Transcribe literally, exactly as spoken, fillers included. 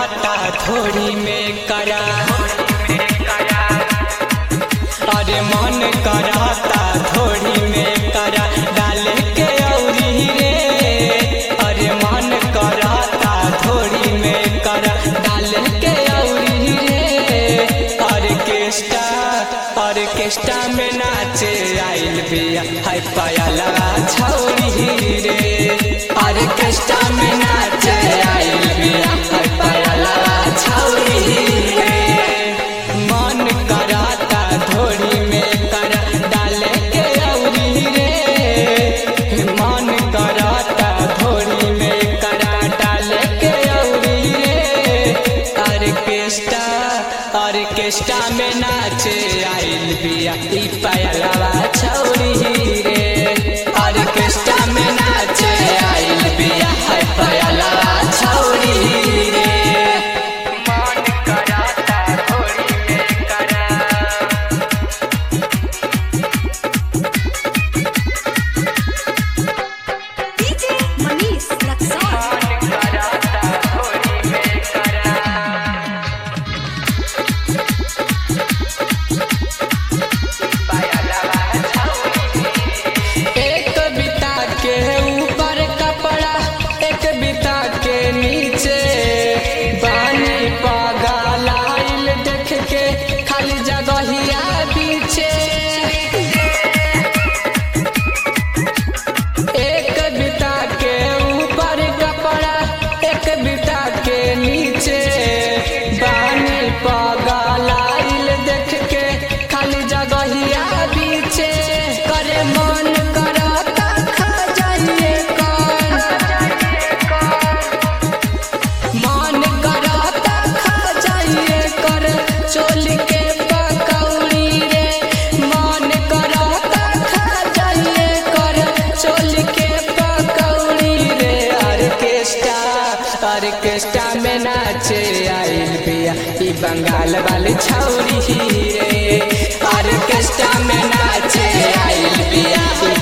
कराता थोड़ी में करा, अरे मन कराता थोड़ी में करा डाल के औरी रे, अरे मन कराता थोड़ी में करा डाल के औरी रे। ऑर्केस्ट्रा ऑर्केस्ट्रा में नाचे आइल बिया हाय पायला छौरी रे, ऑर्केस्ट्रा में नाचे आइल बिया हाय पायला छौरी रे। मन कराता थोड़ी में करा डाल के औरी रे, मन कराता थोड़ी में करा डाल के औरी रे। ऑर्केस्ट्रा ऑर्केस्ट्रा में नाचे आइल बिया ई पायलवा छौरी रे, ऑर्केस्ट्रा में नाचे आइल बिया हाय पायलवा छौरी रे। मन कराता थोड़ी में करा, डीजे मनीष रक्सौल। मन कराता थोड़ी में करा, एक बिता के ऊपर कपड़ा एक बिता के नीचे, बानी पगलाइल देख के खाली जगहिया पीछे। एक बिता के ऊपर कपड़ा एक बिता के नीचे, बानी पगलाइल देख के खाली जगहिया पीछे। करे मन करता खा जाइए कौन, मन करता खा जाइए कर चोली के पकौड़ी रे, मन करता खा जाइए कर चोली के पकौड़ी रे। ऑर्केस्ट्रा ऑर्केस्ट्रा में नाचे आइल बिया ई बंगाल वाली छौरी रे, ऑर्केस्ट्रा में नाचे आइल बिया ई